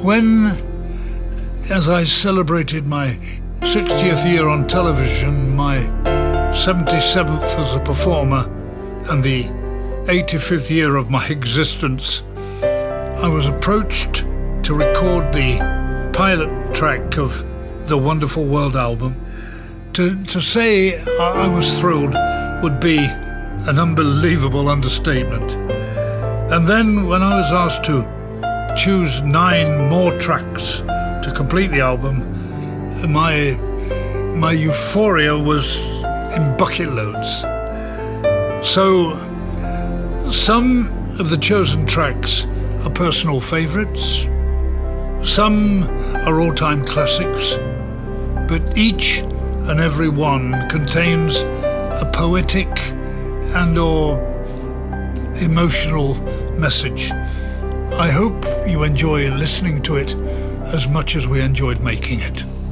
When, as I celebrated my 60th year on television, my 77th as a performer, and the 85th year of my existence, I was approached to record the pilot track of the Wonderful World album. To say I was thrilled would be an unbelievable understatement. And then when I was asked to choose 9 more tracks to complete the album, my euphoria was in bucket loads. So some of the chosen tracks are personal favourites, some are all-time classics, but each and every one contains a poetic and/or emotional message. I hope you enjoy listening to it as much as we enjoyed making it.